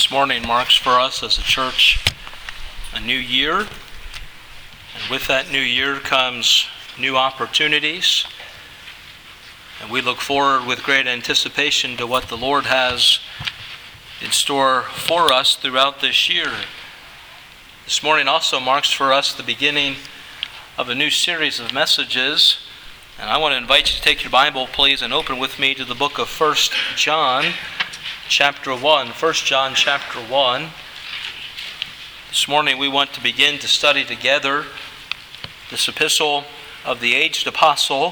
This morning marks for us as a church a new year, and with that new year comes new opportunities, and we look forward with great anticipation to what the Lord has in store for us throughout this year. This morning also marks for us the beginning of a new series of messages, and I want to invite you to take your Bible, please, and open with me to the book of 1 John, chapter 1. 1 John, chapter 1. This morning we want to begin to study together this epistle of the aged apostle,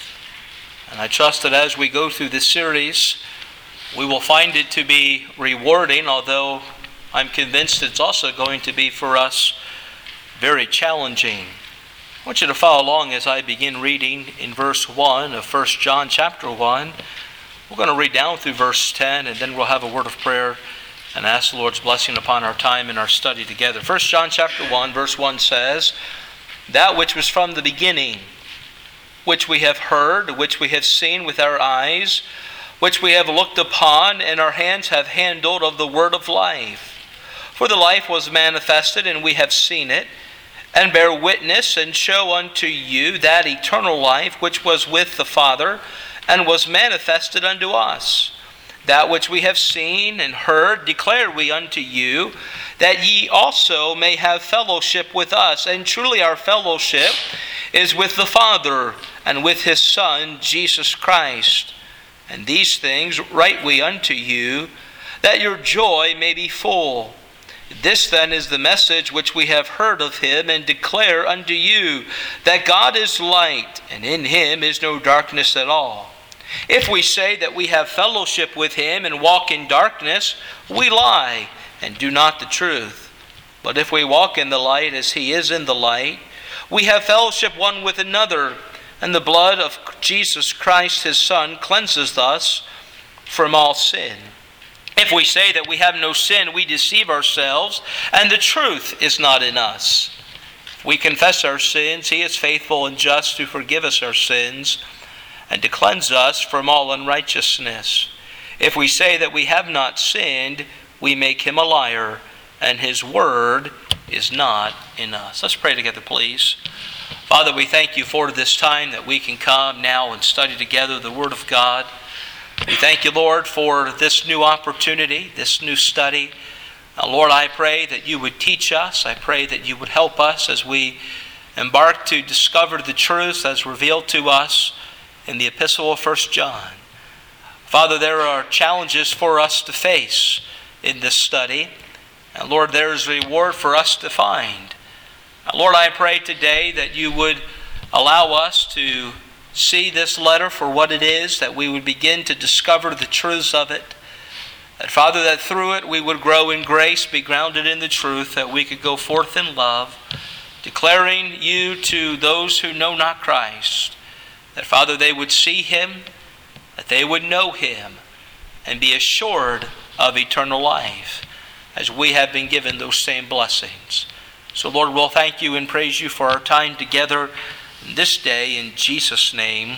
and I trust that as we go through this series, we will find it to be rewarding, although I'm convinced it's also going to be for us very challenging. I want you to follow along as I begin reading in verse 1 of 1 John chapter 1. We're going to read down through verse 10, and then we'll have a word of prayer and ask the Lord's blessing upon our time and our study together. 1 John chapter 1, verse 1 says, "That which was from the beginning, which we have heard, which we have seen with our eyes, which we have looked upon, and our hands have handled of the word of life. For the life was manifested, and we have seen it, and bear witness, and show unto you that eternal life which was with the Father, and was manifested unto us. That which we have seen and heard declare we unto you, that ye also may have fellowship with us. And truly our fellowship is with the Father, and with His Son, Jesus Christ. And these things write we unto you, that your joy may be full. This then is the message which we have heard of Him, and declare unto you, that God is light, and in Him is no darkness at all. If we say that we have fellowship with Him and walk in darkness, we lie and do not the truth. But if we walk in the light as He is in the light, we have fellowship one with another, and the blood of Jesus Christ His Son cleanses us from all sin. If we say that we have no sin, we deceive ourselves, and the truth is not in us. If we confess our sins, He is faithful and just to forgive us our sins and to cleanse us from all unrighteousness. If we say that we have not sinned, we make Him a liar, and His word is not in us." Let's pray together, please. Father, we thank You for this time that we can come now and study together the Word of God. We thank You, Lord, for this new opportunity, this new study. Now, Lord, I pray that You would teach us. I pray that You would help us as we embark to discover the truths as revealed to us in the epistle of 1 John. Father, there are challenges for us to face in this study. And Lord, there is a reward for us to find. Now, Lord, I pray today that You would allow us to see this letter for what it is, that we would begin to discover the truths of it. That, Father, that through it we would grow in grace, be grounded in the truth, that we could go forth in love, declaring You to those who know not Christ. That, Father, they would see Him, that they would know Him, and be assured of eternal life, as we have been given those same blessings. So, Lord, we'll thank You and praise You for our time together this day, in Jesus' name,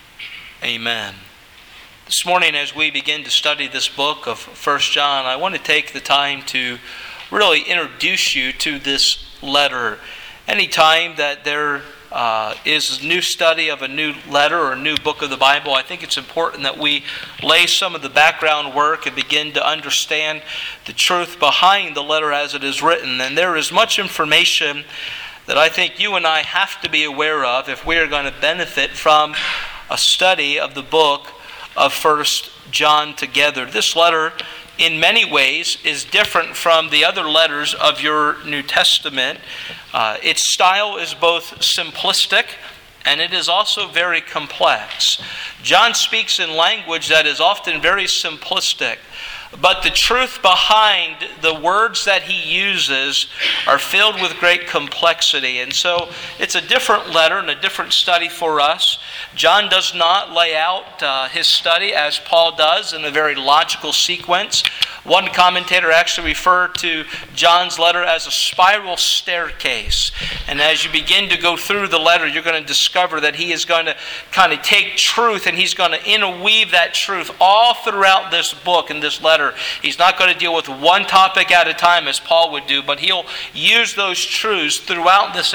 amen. This morning, as we begin to study this book of 1 John, I want to take the time to really introduce you to this letter. Anytime that there is a new study of a new letter or a new book of the Bible, I think it's important that we lay some of the background work and begin to understand the truth behind the letter as it is written. And there is much information that I think you and I have to be aware of if we are going to benefit from a study of the book of 1 John together. This letter, in many ways, is different from the other letters of your New Testament. Its style is both simplistic and it is also very complex. John speaks in language that is often very simplistic, but the truth behind the words that he uses are filled with great complexity. And so it's a different letter and a different study for us. John does not lay out his study as Paul does in a very logical sequence. One commentator actually referred to John's letter as a spiral staircase. And as you begin to go through the letter, you're going to discover that he is going to kind of take truth and he's going to interweave that truth all throughout this book and this letter letter. He's not going to deal with one topic at a time as Paul would do, but he'll use those truths throughout this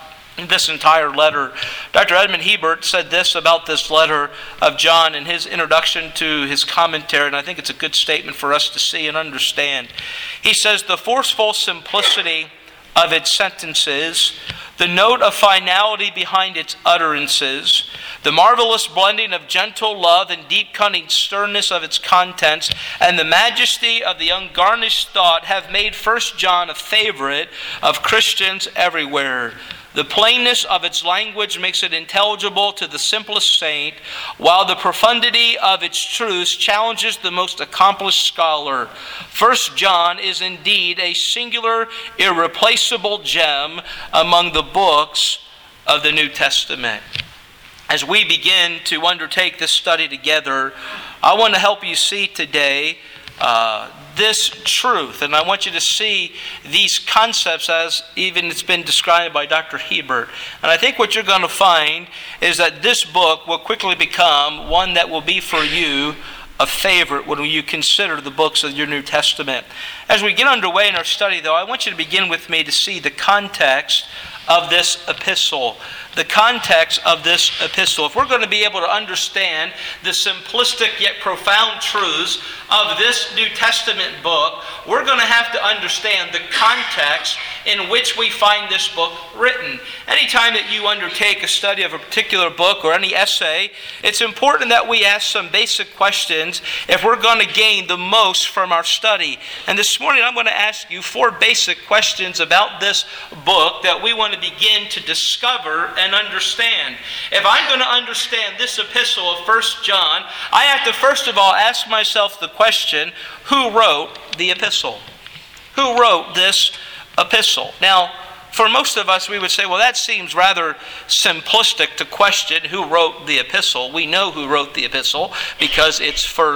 entire letter. Dr. Edmund Hebert said this about this letter of John in his introduction to his commentary, and I think it's a good statement for us to see and understand. He says, the forceful simplicity of its sentences, the note of finality behind its utterances, the marvelous blending of gentle love and deep cunning sternness of its contents, and the majesty of the ungarnished thought have made 1 John a favorite of Christians everywhere. The plainness of its language makes it intelligible to the simplest saint, while the profundity of its truths challenges the most accomplished scholar. 1 John is indeed a singular, irreplaceable gem among the books of the New Testament. As we begin to undertake this study together, I want to help you see today this truth, and I want you to see these concepts as even it's been described by Dr. Hebert. And I think what you're going to find is that this book will quickly become one that will be for you a favorite when you consider the books of your New Testament. As we get underway in our study, though, I want you to begin with me to see the context of this epistle. The context of this epistle. If we're going to be able to understand the simplistic yet profound truths of this New Testament book, we're going to have to understand the context in which we find this book written. Anytime that you undertake a study of a particular book or any essay, it's important that we ask some basic questions if we're going to gain the most from our study. And this morning I'm going to ask you 4 basic questions about this book that we want to begin to discover and understand. If I'm going to understand this epistle of 1 John, I have to first of all ask myself the question, who wrote the epistle? Who wrote this epistle? Now, for most of us, we would say, well, that seems rather simplistic to question who wrote the epistle. We know who wrote the epistle because it's 1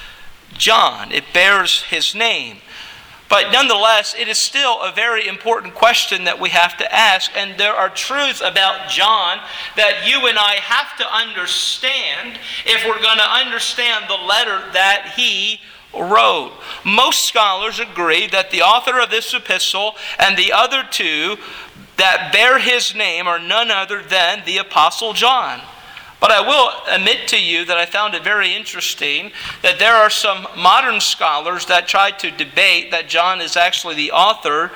John. It bears his name. But nonetheless, it is still a very important question that we have to ask, and there are truths about John that you and I have to understand if we're going to understand the letter that he wrote. Most scholars agree that the author of this epistle and the other 2 that bear his name are none other than the Apostle John. But I will admit to you that I found it very interesting that there are some modern scholars that try to debate that John is actually the author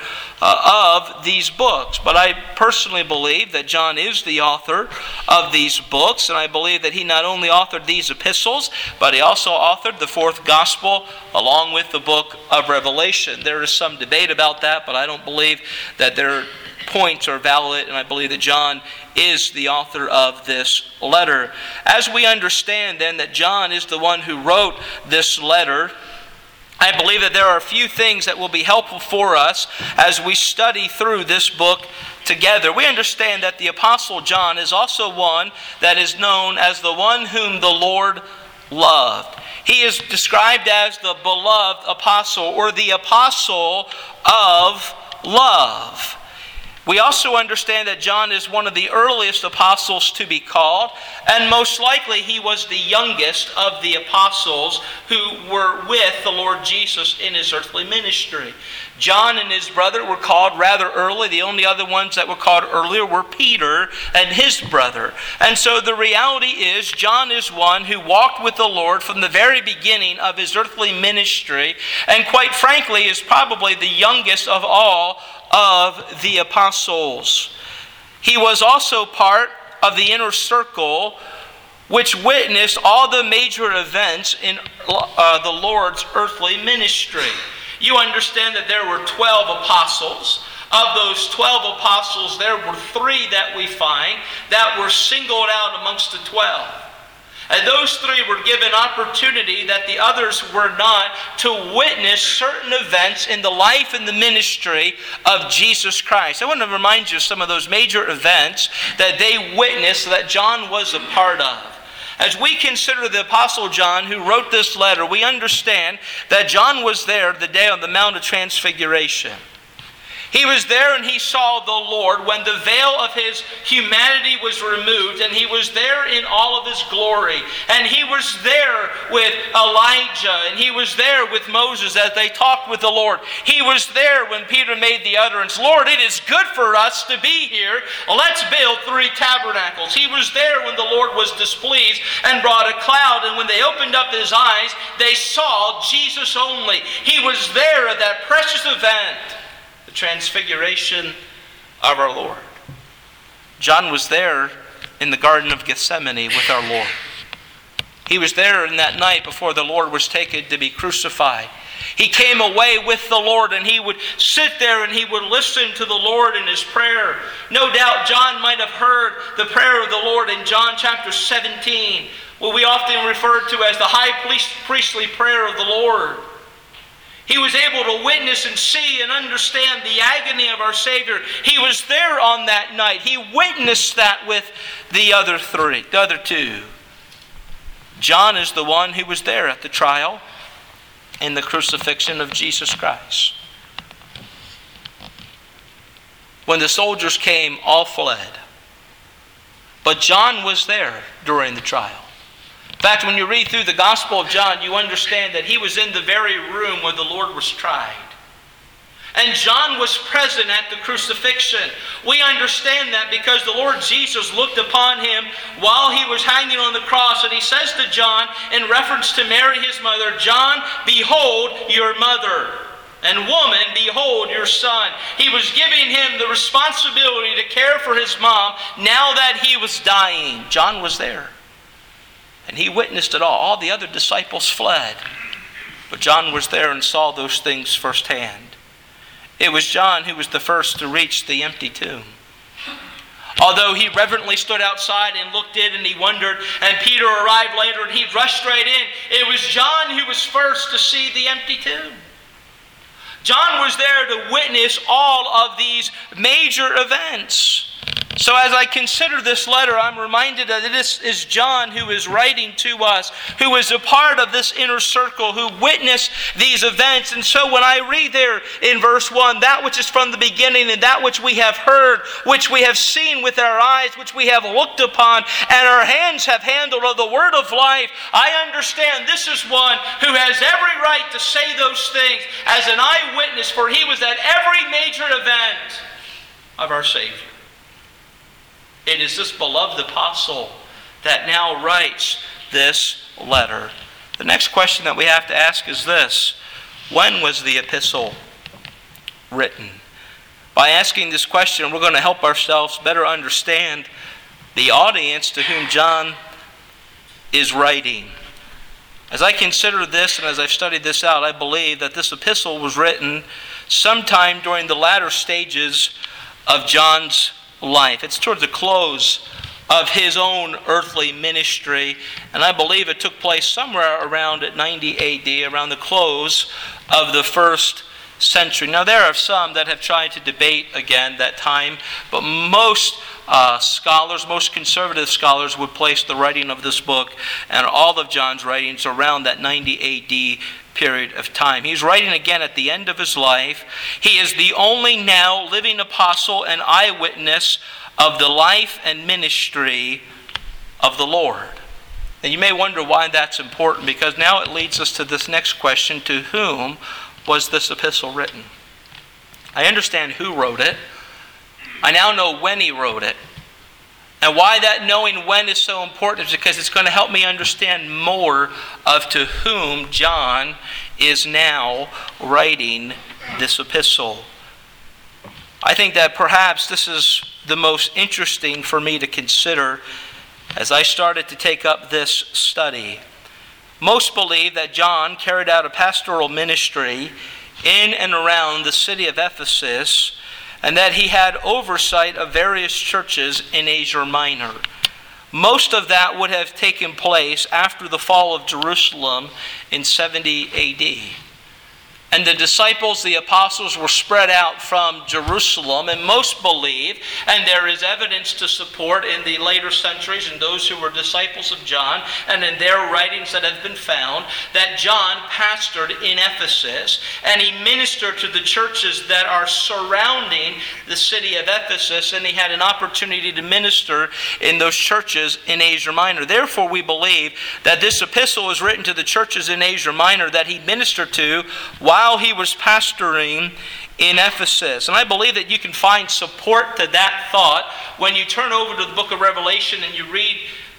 of these books. But I personally believe that John is the author of these books, and I believe that he not only authored these epistles, but he also authored the 4th gospel along with the book of Revelation. There is some debate about that, but I don't believe that their points are valid, and I believe that John is the author of this letter. As we understand then that John is the one who wrote this letter, I believe that there are a few things that will be helpful for us as we study through this book together. We understand that the Apostle John is also one that is known as the one whom the Lord loved. He is described as the beloved apostle, or the apostle of love. We also understand that John is one of the earliest apostles to be called, and most likely he was the youngest of the apostles who were with the Lord Jesus in his earthly ministry. John and his brother were called rather early. The only other ones that were called earlier were Peter and his brother. And so the reality is John is one who walked with the Lord from the very beginning of his earthly ministry, and quite frankly is probably the youngest of all of the apostles. He was also part of the inner circle which witnessed all the major events in the Lord's earthly ministry. You understand that there were 12 apostles. Of those 12 apostles, there were 3 that we find that were singled out amongst the 12. And those 3 were given opportunity that the others were not to witness certain events in the life and the ministry of Jesus Christ. I want to remind you of some of those major events that they witnessed that John was a part of. As we consider the Apostle John who wrote this letter, we understand that John was there the day on the Mount of Transfiguration. He was there and he saw the Lord when the veil of his humanity was removed, and he was there in all of his glory. And he was there with Elijah, and he was there with Moses as they talked with the Lord. He was there when Peter made the utterance, "Lord, it is good for us to be here. Let's build 3 tabernacles." He was there when the Lord was displeased and brought a cloud, and when they opened up his eyes, they saw Jesus only. He was there at that precious event, the transfiguration of our Lord. John was there in the Garden of Gethsemane with our Lord. He was there in that night before the Lord was taken to be crucified. He came away with the Lord, and he would sit there and he would listen to the Lord in his prayer. No doubt John might have heard the prayer of the Lord in John chapter 17, what we often refer to as the high priestly prayer of the Lord. He was able to witness and see and understand the agony of our Savior. He was there on that night. He witnessed that with the other 2. John is the one who was there at the trial and the crucifixion of Jesus Christ. When the soldiers came, all fled. But John was there during the trial. In fact, when you read through the Gospel of John, you understand that he was in the very room where the Lord was tried. And John was present at the crucifixion. We understand that because the Lord Jesus looked upon him while he was hanging on the cross, and he says to John, in reference to Mary his mother, "John, behold your mother. And woman, behold your son." He was giving him the responsibility to care for his mom now that he was dying. John was there. And he witnessed it all. All the other disciples fled. But John was there and saw those things firsthand. It was John who was the first to reach the empty tomb. Although he reverently stood outside and looked in and he wondered, and Peter arrived later and he rushed straight in, it was John who was first to see the empty tomb. John was there to witness all of these major events. So as I consider this letter, I'm reminded that this is John who is writing to us, who is a part of this inner circle, who witnessed these events. And so when I read there in verse 1, that which is from the beginning and that which we have heard, which we have seen with our eyes, which we have looked upon, and our hands have handled of the word of life, I understand this is one who has every right to say those things as an eyewitness, for he was at every major event of our Savior. It is this beloved apostle that now writes this letter. The next question that we have to ask is this: when was the epistle written? By asking this question, we're going to help ourselves better understand the audience to whom John is writing. As I consider this and as I've studied this out, I believe that this epistle was written sometime during the latter stages of John's life. It's towards the close of his own earthly ministry, and I believe it took place somewhere around at 90 AD, around the close of the first century. Now there are some that have tried to debate again that time, but most scholars, most conservative scholars would place the writing of this book and all of John's writings around that 90 AD period of time. He's writing again at the end of his life. He is the only now living apostle and eyewitness of the life and ministry of the Lord. And you may wonder why that's important, because now it leads us to this next question: to whom was this epistle written? I understand who wrote it. I now know when he wrote it. And why that knowing when is so important is because it's going to help me understand more of to whom John is now writing this epistle. I think that perhaps this is the most interesting for me to consider as I started to take up this study. Most believe that John carried out a pastoral ministry in and around the city of Ephesus, and that he had oversight of various churches in Asia Minor. Most of that would have taken place after the fall of Jerusalem in 70 AD. And the disciples, the apostles, were spread out from Jerusalem, and most believe, and there is evidence to support in the later centuries and those who were disciples of John, and in their writings that have been found, that John pastored in Ephesus, and he ministered to the churches that are surrounding the city of Ephesus, and he had an opportunity to minister in those churches in Asia Minor. Therefore, we believe that this epistle is written to the churches in Asia Minor that he ministered to while he was pastoring in Ephesus. And I believe that you can find support to that thought when you turn over to the book of Revelation and you read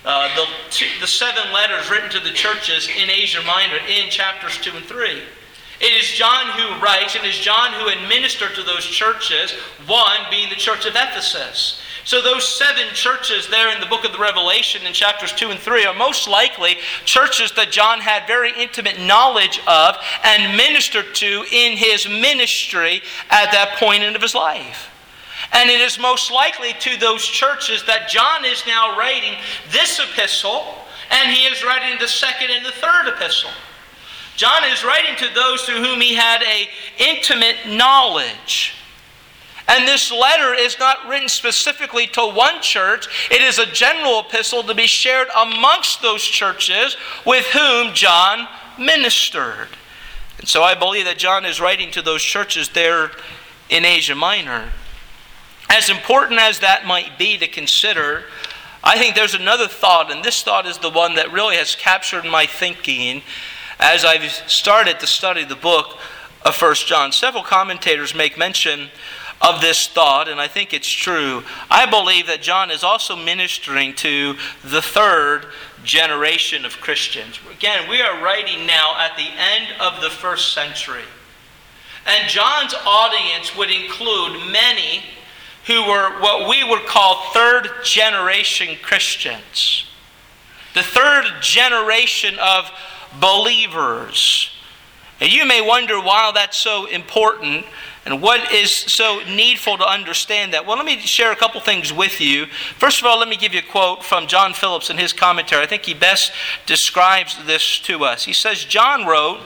the 7 letters written to the churches in Asia Minor in chapters 2 and 3. It is John who writes, and it is John who administered to those churches, one being the church of Ephesus. So those 7 churches there in the book of the Revelation in chapters 2 and 3 are most likely churches that John had very intimate knowledge of and ministered to in his ministry at that point of his life. And it is most likely to those churches that John is now writing this epistle, and he is writing the 2nd and the 3rd epistle. John is writing to those to whom he had an intimate knowledge. And this letter is not written specifically to one church. It is a general epistle to be shared amongst those churches with whom John ministered. And so I believe that John is writing to those churches there in Asia Minor. As important as that might be to consider, I think there's another thought, and this thought is the one that really has captured my thinking as I've started to study the book of 1 John. Several commentators make mention of this thought, and I think it's true. I believe that John is also ministering to the 3rd generation of Christians. Again, we are writing now at the end of the 1st century. And John's audience would include many who were what we would call 3rd generation Christians. The 3rd generation of believers. And you may wonder why that's so important and what is so needful to understand that. Well, let me share a couple things with you. First of all, let me give you a quote from John Phillips in his commentary. I think he best describes this to us. He says, John wrote,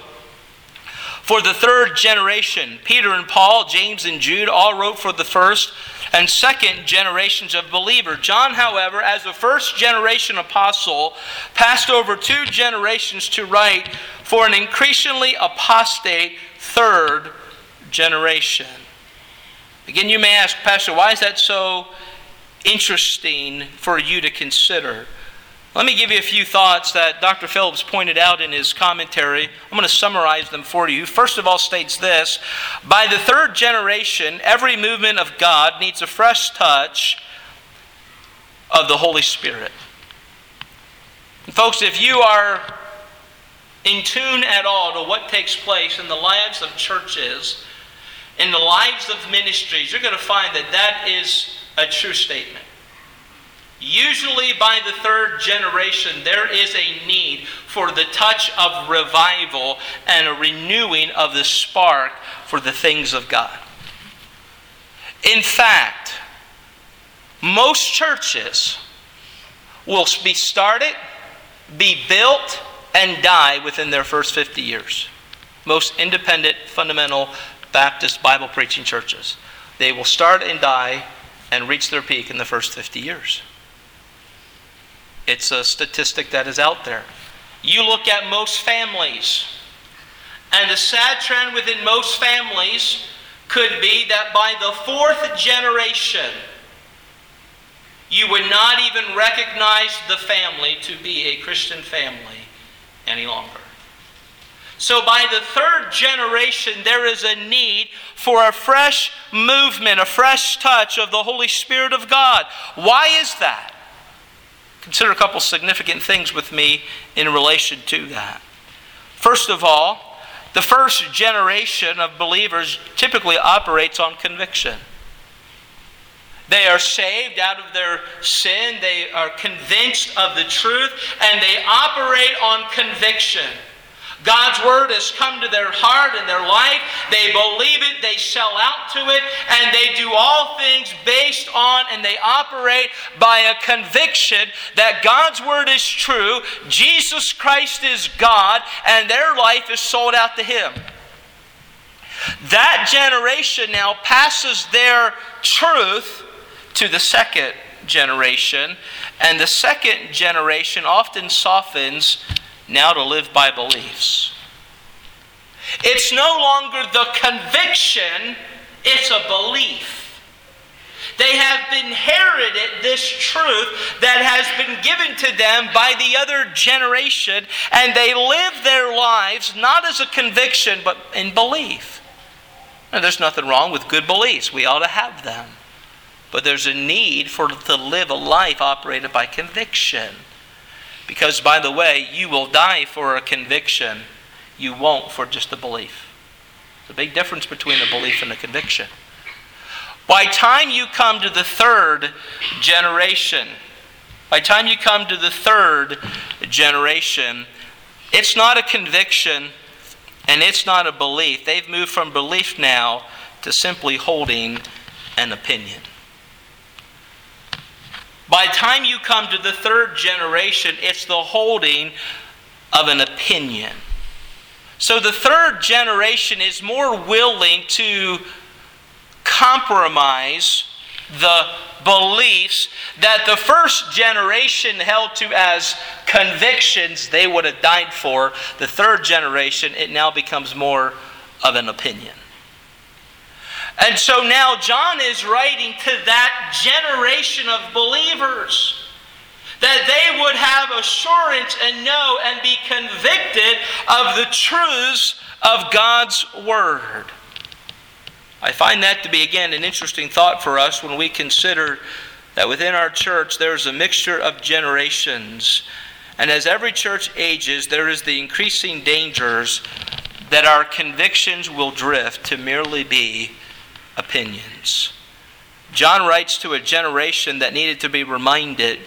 for the 3rd generation, Peter and Paul, James and Jude all wrote for the 1st and 2nd generations of believers. John, however, as a 1st generation apostle, passed over 2 generations to write for an increasingly apostate 3rd generation. Again, you may ask, Pastor, why is that so interesting for you to consider? Let me give you a few thoughts that Dr. Phillips pointed out in his commentary. I'm going to summarize them for you. First of all, states this: by the 3rd generation, every movement of God needs a fresh touch of the Holy Spirit. And folks, if you are in tune at all to what takes place in the lives of churches, in the lives of ministries, you're going to find that that is a true statement. Usually by the 3rd generation, there is a need for the touch of revival and a renewing of the spark for the things of God. In fact, most churches will be started, be built, and die within their first 50 years. Most independent, fundamental Baptist Bible preaching churches. They will start and die and reach their peak in the first 50 years. It's a statistic that is out there. You look at most families, and the sad trend within most families could be that by the 4th generation, you would not even recognize the family to be a Christian family any longer. So by the 3rd generation, there is a need for a fresh movement, a fresh touch of the Holy Spirit of God. Why is that? Consider a couple significant things with me in relation to that. First of all, the 1st generation of believers typically operates on conviction. They are saved out of their sin, they are convinced of the truth, and they operate on conviction. God's word has come to their heart and their life. They believe it, they sell out to it, and they do all things based on and they operate by a conviction that God's word is true, Jesus Christ is God, and their life is sold out to Him. That generation now passes their truth to the second generation, and the second generation often softens now to live by beliefs. It's no longer the conviction, it's a belief. They have inherited this truth that has been given to them by the other generation, and they live their lives not as a conviction, but in belief. Now, there's nothing wrong with good beliefs. We ought to have them. But there's a need to live a life operated by conviction. Because, by the way, you will die for a conviction. You won't for just a belief. There's a big difference between a belief and a conviction. By the time you come to the third generation, it's not a conviction and it's not a belief. They've moved from belief now to simply holding an opinion. By the time you come to the third generation, it's the holding of an opinion. So the third generation is more willing to compromise the beliefs that the first generation held to as convictions they would have died for. The third generation, it now becomes more of an opinion. And so now John is writing to that generation of believers that they would have assurance and know and be convicted of the truths of God's Word. I find that to be, again, an interesting thought for us when we consider that within our church there is a mixture of generations. And as every church ages, there is the increasing dangers that our convictions will drift to merely be opinions. John writes to a generation that needed to be reminded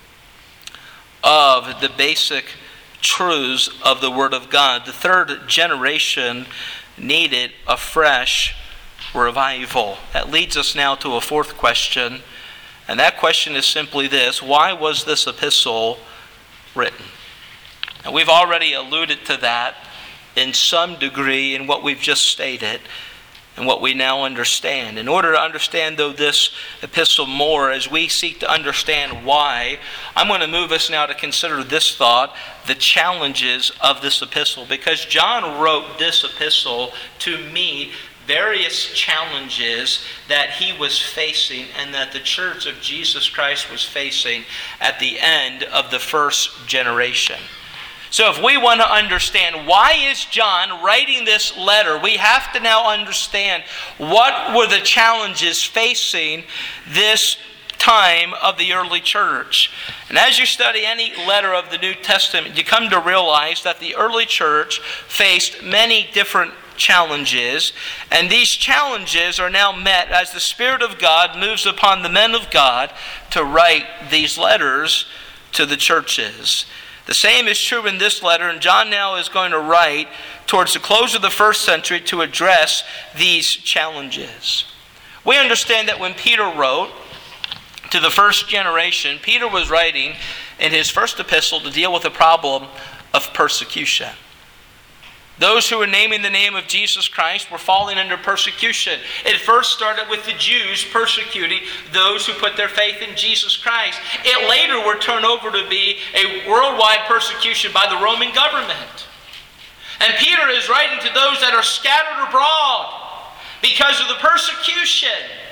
of the basic truths of the Word of God. The third generation needed a fresh revival. That leads us now to a fourth question, and that question is simply this: why was this epistle written? And we've already alluded to that in some degree in what we've just stated and what we now understand. In order to understand, though, this epistle more, as we seek to understand why, I'm going to move us now to consider this thought: the challenges of this epistle. Because John wrote this epistle to meet various challenges that he was facing and that the church of Jesus Christ was facing at the end of the first generation. So if we want to understand why is John writing this letter, we have to now understand what were the challenges facing this time of the early church. And as you study any letter of the New Testament, you come to realize that the early church faced many different challenges, and these challenges are now met as the Spirit of God moves upon the men of God to write these letters to the churches. The same is true in this letter, and John now is going to write towards the close of the first century to address these challenges. We understand that when Peter wrote to the first generation, Peter was writing in his first epistle to deal with the problem of persecution. Those who were naming the name of Jesus Christ were falling under persecution. It first started with the Jews persecuting those who put their faith in Jesus Christ. It later would turn over to be a worldwide persecution by the Roman government. And Peter is writing to those that are scattered abroad because of the persecution.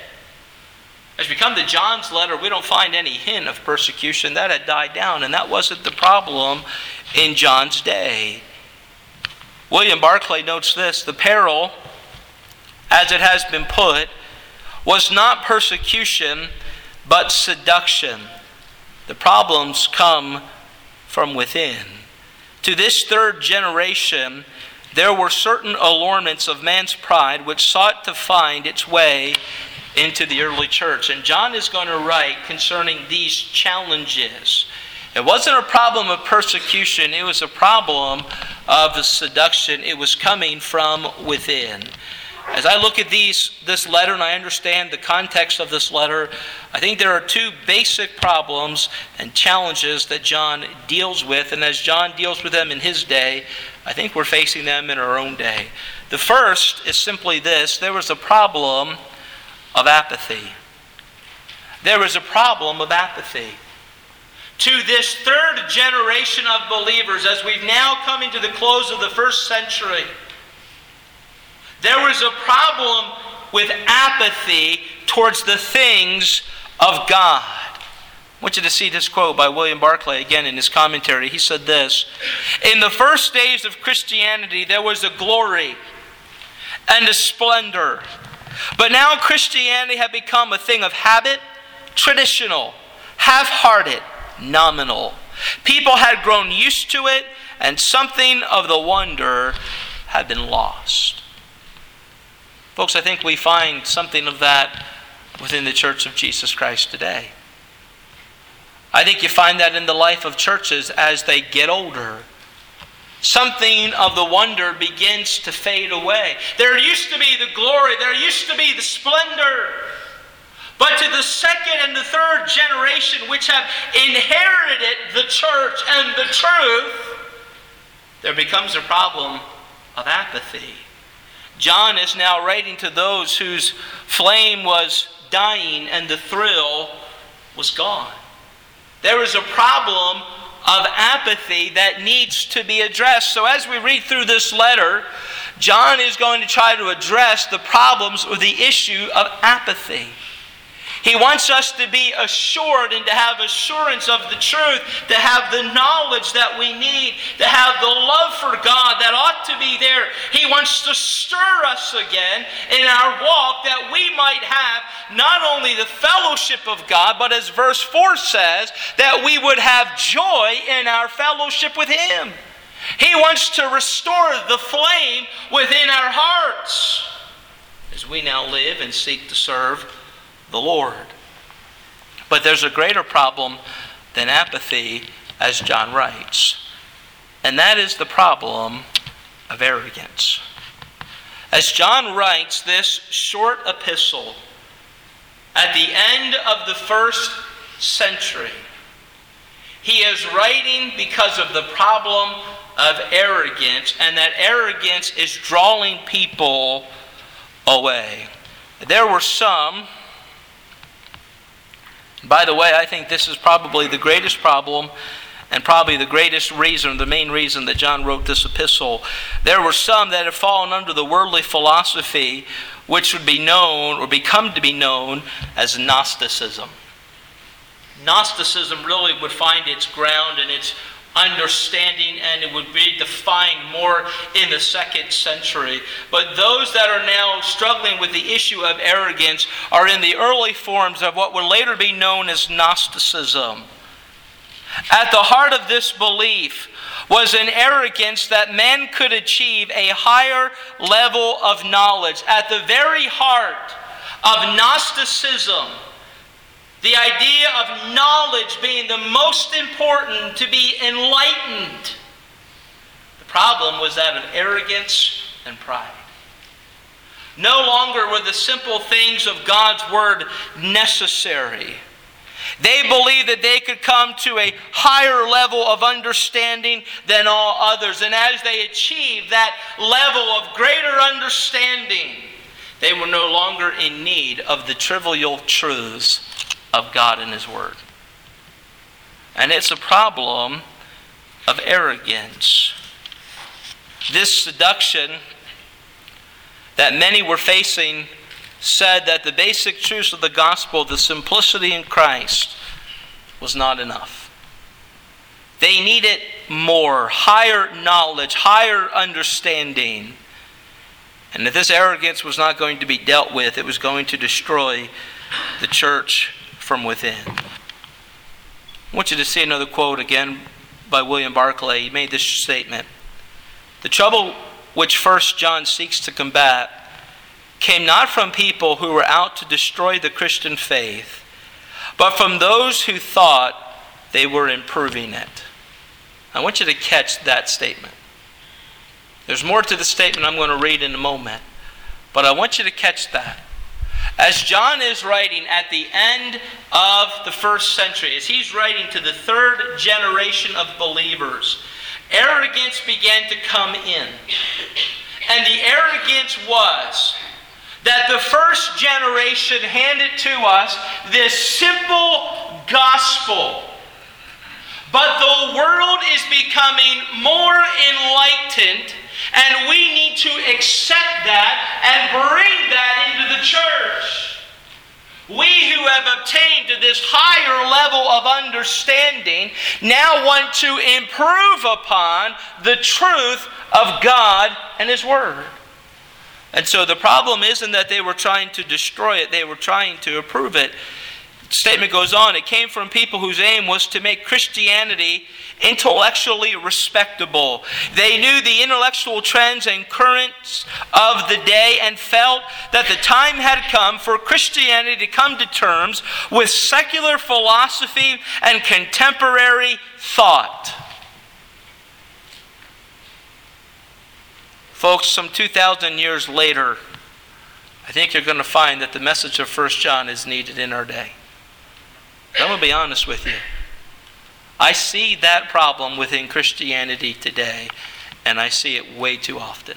As we come to John's letter, we don't find any hint of persecution. That had died down, and that wasn't the problem in John's day. William Barclay notes this: the peril, as it has been put, was not persecution, but seduction. The problems come from within. To this third generation, there were certain allurements of man's pride which sought to find its way into the early church. And John is going to write concerning these challenges. It wasn't a problem of persecution, it was a problem of seduction. It was coming from within. As I look at this letter and I understand the context of this letter, I think there are two basic problems and challenges that John deals with. And as John deals with them in his day, I think we're facing them in our own day. The first is simply this: there was a problem of apathy. There was a problem of apathy. To this third generation of believers, as we've now come into the close of the first century, there was a problem with apathy towards the things of God. I want you to see this quote by William Barclay again in his commentary. He said this: "In the first days of Christianity, there was a glory and a splendor. But now Christianity had become a thing of habit, traditional, half-hearted, nominal. People had grown used to it, and something of the wonder had been lost." Folks, I think we find something of that within the Church of Jesus Christ today. I think you find that in the life of churches as they get older. Something of the wonder begins to fade away. There used to be the glory, there used to be the splendor. But to the second and the third generation, which have inherited the church and the truth, there becomes a problem of apathy. John is now writing to those whose flame was dying and the thrill was gone. There is a problem of apathy that needs to be addressed. So as we read through this letter, John is going to try to address the problems or the issue of apathy. He wants us to be assured and to have assurance of the truth, to have the knowledge that we need, to have the love for God that ought to be there. He wants to stir us again in our walk that we might have not only the fellowship of God, but as verse 4 says, that we would have joy in our fellowship with Him. He wants to restore the flame within our hearts as we now live and seek to serve the Lord. But there's a greater problem than apathy, as John writes, and that is the problem of arrogance. As John writes this short epistle at the end of the first century, he is writing because of the problem of arrogance, and that arrogance is drawing people away. There were some. By the way, I think this is probably the greatest problem and probably the greatest reason, the main reason that John wrote this epistle. There were some that have fallen under the worldly philosophy which would be known or become to be known as Gnosticism. Gnosticism really would find its ground and its understanding, and it would be defined more in the second century. But those that are now struggling with the issue of arrogance are in the early forms of what would later be known as Gnosticism. At the heart of this belief was an arrogance that man could achieve a higher level of knowledge. At the very heart of Gnosticism, the idea of knowledge being the most important, to be enlightened. The problem was that of arrogance and pride. No longer were the simple things of God's Word necessary. They believed that they could come to a higher level of understanding than all others. And as they achieved that level of greater understanding, they were no longer in need of the trivial truths of God and His Word. And it's a problem of arrogance. This seduction that many were facing said that the basic truths of the gospel, the simplicity in Christ, was not enough. They needed more, higher knowledge, higher understanding. And if this arrogance was not going to be dealt with, it was going to destroy the church from within. I want you to see another quote again by William Barclay. He made this statement: "The trouble which 1 John seeks to combat came not from people who were out to destroy the Christian faith, but from those who thought they were improving it." I want you to catch that statement. There's more to the statement I'm going to read in a moment, but I want you to catch that. As John is writing at the end of the first century, as he's writing to the third generation of believers, arrogance began to come in. And the arrogance was that the first generation handed to us this simple gospel. But the world is becoming more enlightened, and we need to accept that and bring that into the church. We who have obtained to this higher level of understanding now want to improve upon the truth of God and His Word. And so the problem isn't that they were trying to destroy it, they were trying to improve it. The statement goes on, it came from people whose aim was to make Christianity intellectually respectable. They knew the intellectual trends and currents of the day and felt that the time had come for Christianity to come to terms with secular philosophy and contemporary thought. Folks, some 2,000 years later, I think you're going to find that the message of 1 John is needed in our day. I'm going to be honest with you. I see that problem within Christianity today, and I see it way too often.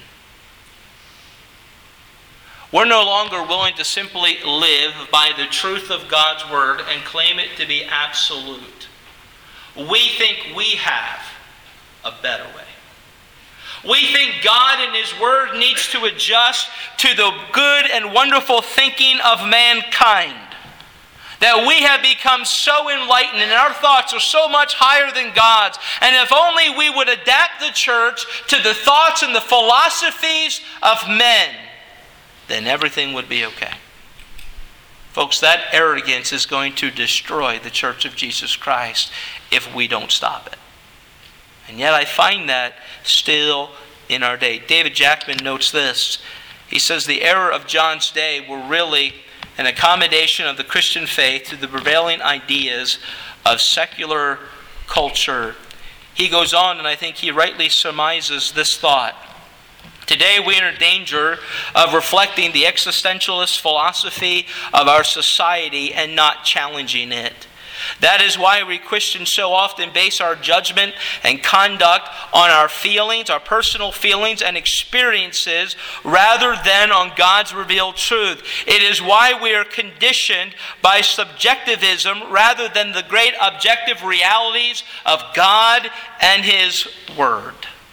We're no longer willing to simply live by the truth of God's Word and claim it to be absolute. We think we have a better way. We think God and His Word needs to adjust to the good and wonderful thinking of mankind. That we have become so enlightened and our thoughts are so much higher than God's. And if only we would adapt the church to the thoughts and the philosophies of men, then everything would be okay. Folks, that arrogance is going to destroy the Church of Jesus Christ if we don't stop it. And yet I find that still in our day. David Jackman notes this. He says the error of John's day were really an accommodation of the Christian faith to the prevailing ideas of secular culture. He goes on, and I think he rightly surmises this thought. Today we are in danger of reflecting the existentialist philosophy of our society and not challenging it. That is why we Christians so often base our judgment and conduct on our feelings, our personal feelings and experiences, rather than on God's revealed truth. It is why we are conditioned by subjectivism rather than the great objective realities of God and His Word.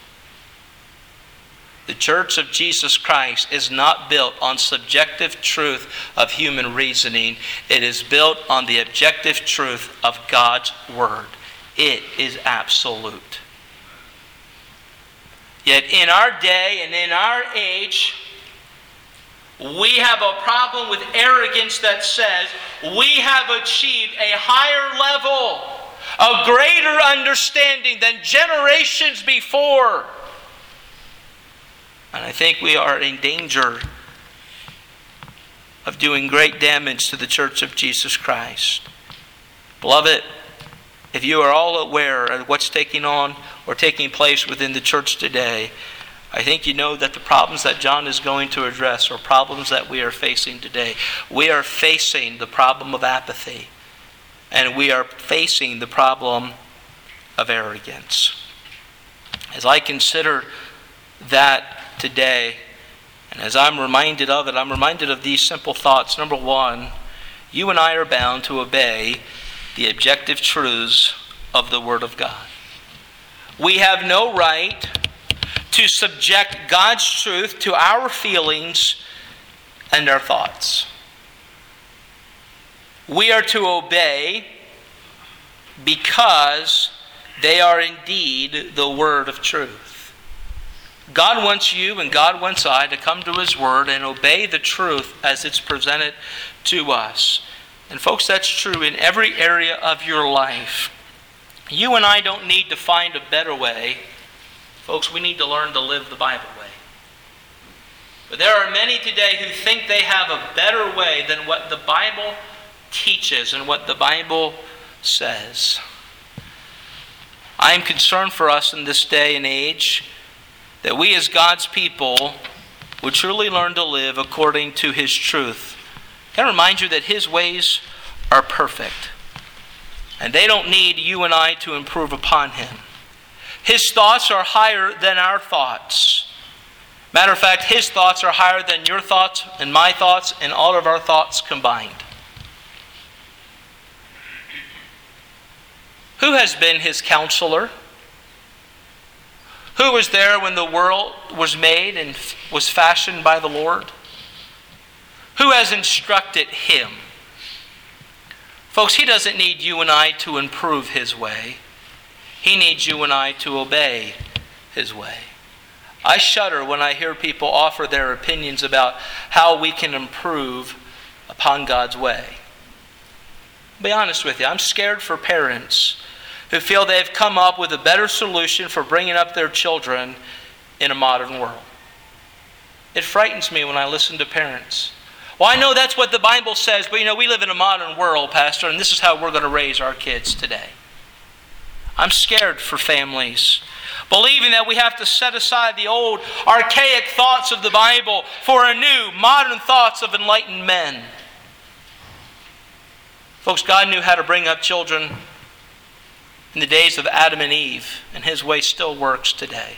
The Church of Jesus Christ is not built on subjective truth of human reasoning. It is built on the objective truth of God's Word. It is absolute. Yet in our day and in our age, we have a problem with arrogance that says we have achieved a higher level, a greater understanding than generations before. And I think we are in danger of doing great damage to the Church of Jesus Christ. Beloved, if you are all aware of what's taking place within the church today, I think you know that the problems that John is going to address are problems that we are facing today. We are facing the problem of apathy, and we are facing the problem of arrogance. As I consider that today, and as I'm reminded of it, I'm reminded of these simple thoughts. Number one, you and I are bound to obey the objective truths of the Word of God. We have no right to subject God's truth to our feelings and our thoughts. We are to obey because they are indeed the word of truth. God wants you and God wants I to come to His Word and obey the truth as it's presented to us. And folks, that's true in every area of your life. You and I don't need to find a better way. Folks, we need to learn to live the Bible way. But there are many today who think they have a better way than what the Bible teaches and what the Bible says. I am concerned for us in this day and age that we as God's people would truly learn to live according to His truth. Can I remind you that His ways are perfect, and they don't need you and I to improve upon Him. His thoughts are higher than our thoughts, Matter of fact, his thoughts are higher than your thoughts and my thoughts and all of our thoughts combined. Who has been his counselor? Who was there when the world was made and was fashioned by the Lord? Who has instructed him? Folks, he doesn't need you and I to improve his way. He needs you and I to obey his way. I shudder when I hear people offer their opinions about how we can improve upon God's way. I'll be honest with you, I'm scared for parents who feel they've come up with a better solution for bringing up their children in a modern world. It frightens me when I listen to parents. Well, I know that's what the Bible says, but we live in a modern world, Pastor, and this is how we're going to raise our kids today. I'm scared for families, believing that we have to set aside the old, archaic thoughts of the Bible for a new, modern thoughts of enlightened men. Folks, God knew how to bring up children in the days of Adam and Eve, and his way still works today.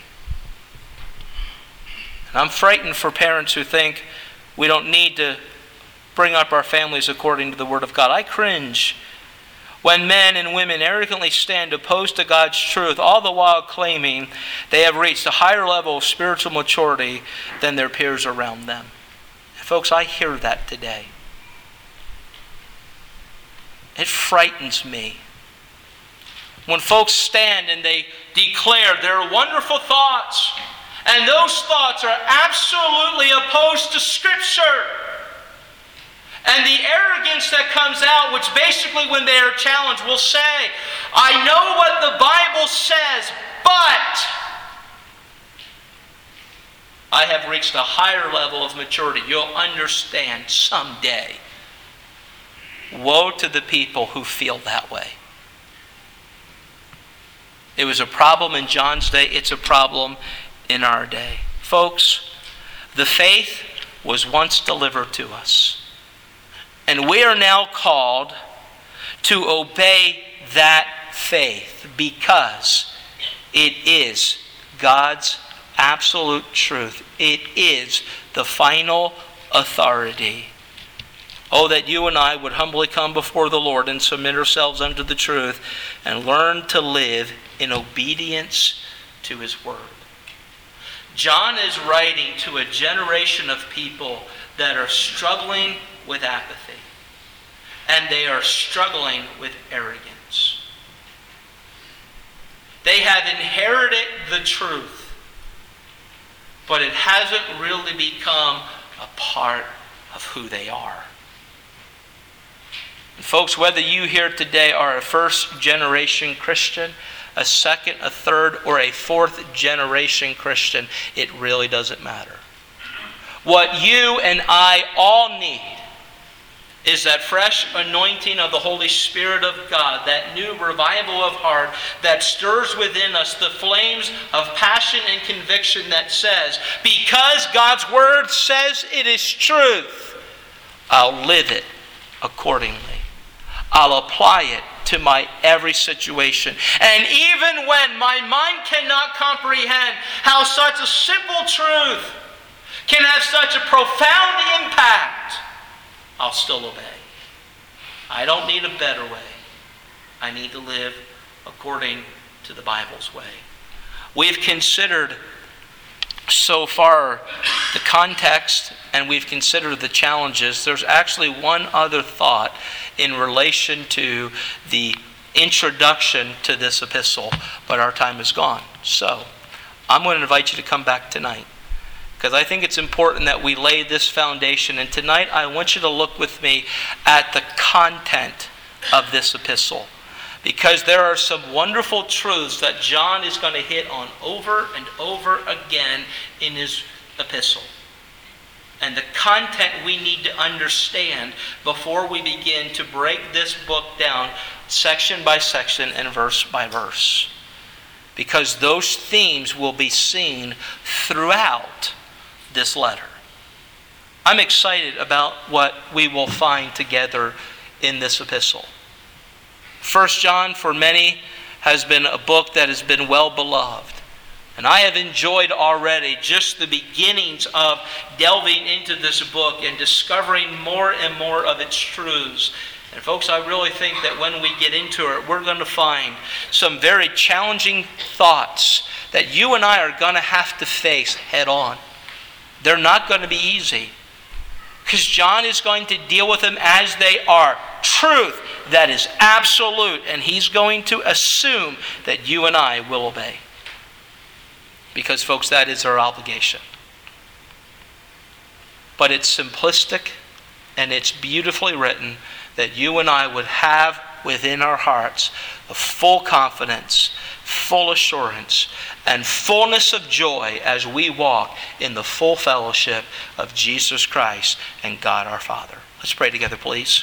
And I'm frightened for parents who think we don't need to bring up our families according to the Word of God. I cringe when men and women arrogantly stand opposed to God's truth, all the while claiming they have reached a higher level of spiritual maturity than their peers around them. And folks, I hear that today. It frightens me when folks stand and they declare their wonderful thoughts, and those thoughts are absolutely opposed to Scripture. And the arrogance that comes out, which basically when they are challenged will say, I know what the Bible says, but I have reached a higher level of maturity. You'll understand someday. Woe to the people who feel that way. It was a problem in John's day. It's a problem in our day. Folks, the faith was once delivered to us. And we are now called to obey that faith because it is God's absolute truth. It is the final authority. Oh, that you and I would humbly come before the Lord and submit ourselves unto the truth and learn to live in obedience to His Word. John is writing to a generation of people that are struggling with apathy. And they are struggling with arrogance. They have inherited the truth, but it hasn't really become a part of who they are. And folks, whether you here today are a first-generation Christian, a second, a third, or a fourth-generation Christian, it really doesn't matter. What you and I all need is that fresh anointing of the Holy Spirit of God, that new revival of heart that stirs within us the flames of passion and conviction that says, because God's Word says it is truth, I'll live it accordingly. I'll apply it to my every situation. And even when my mind cannot comprehend how such a simple truth can have such a profound impact, I'll still obey. I don't need a better way. I need to live according to the Bible's way. We've considered so far the context and we've considered the challenges. There's actually one other thought in relation to the introduction to this epistle, but our time is gone. So I'm going to invite you to come back tonight, because I think it's important that we lay this foundation. And tonight I want you to look with me at the content of this epistle, because there are some wonderful truths that John is going to hit on over and over again in his epistle. And the content we need to understand before we begin to break this book down section by section and verse by verse. Because those themes will be seen throughout this letter. I'm excited about what we will find together in this epistle. 1 John, for many, has been a book that has been well beloved. And I have enjoyed already just the beginnings of delving into this book and discovering more and more of its truths. And folks, I really think that when we get into it, we're going to find some very challenging thoughts that you and I are going to have to face head on. They're not going to be easy, because John is going to deal with them as they are. Truth that is absolute, and he's going to assume that you and I will obey. Because, folks, that is our obligation. But it's simplistic and it's beautifully written that you and I would have within our hearts a full confidence, full assurance, and fullness of joy as we walk in the full fellowship of Jesus Christ and God our Father. Let's pray together, please.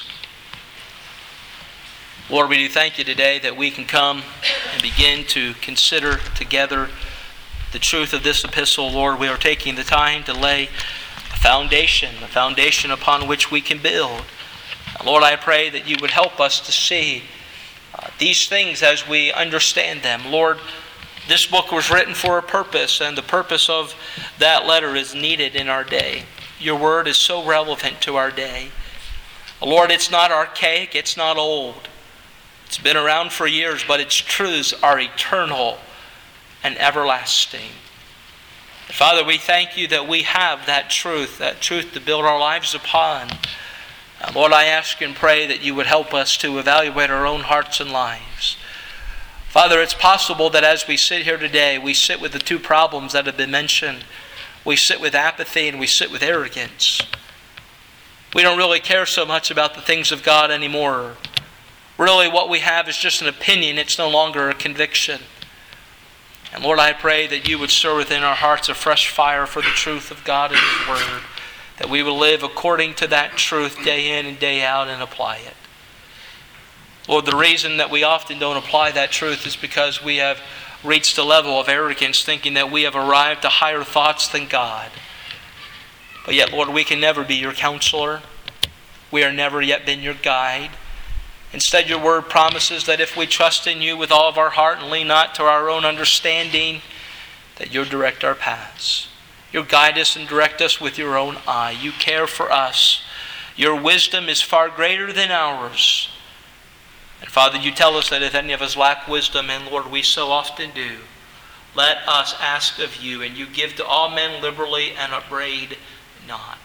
Lord, we do thank you today that we can come and begin to consider together the truth of this epistle. Lord, we are taking the time to lay a foundation upon which we can build. Lord, I pray that you would help us to see these things as we understand them. Lord, this book was written for a purpose, and the purpose of that letter is needed in our day. Your word is so relevant to our day. Lord, it's not archaic, it's not old. It's been around for years, but its truths are eternal and everlasting. Father, we thank you that we have that truth to build our lives upon. Lord, I ask and pray that you would help us to evaluate our own hearts and lives. Father, it's possible that as we sit here today, we sit with the two problems that have been mentioned. We sit with apathy and we sit with arrogance. We don't really care so much about the things of God anymore. Really, what we have is just an opinion. It's no longer a conviction. And Lord, I pray that you would stir within our hearts a fresh fire for the truth of God and His Word, that we will live according to that truth day in and day out and apply it. Lord, the reason that we often don't apply that truth is because we have reached a level of arrogance, thinking that we have arrived to higher thoughts than God. But yet, Lord, we can never be your counselor. We are never yet been your guide. Instead, your word promises that if we trust in you with all of our heart and lean not to our own understanding, that you'll direct our paths. You'll guide us and direct us with your own eye. You care for us. Your wisdom is far greater than ours. And Father, you tell us that if any of us lack wisdom, and Lord, we so often do, let us ask of you, and you give to all men liberally and upbraid not.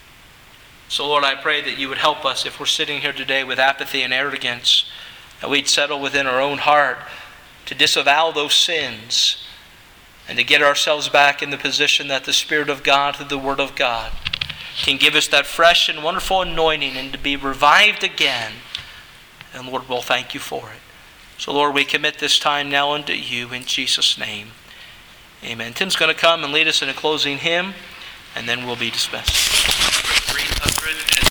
So Lord, I pray that you would help us if we're sitting here today with apathy and arrogance, that we'd settle within our own heart to disavow those sins and to get ourselves back in the position that the Spirit of God, through the Word of God, can give us that fresh and wonderful anointing and to be revived again. And Lord, we'll thank you for it. So Lord, we commit this time now unto you in Jesus' name. Amen. Tim's going to come and lead us in a closing hymn, and then we'll be dismissed.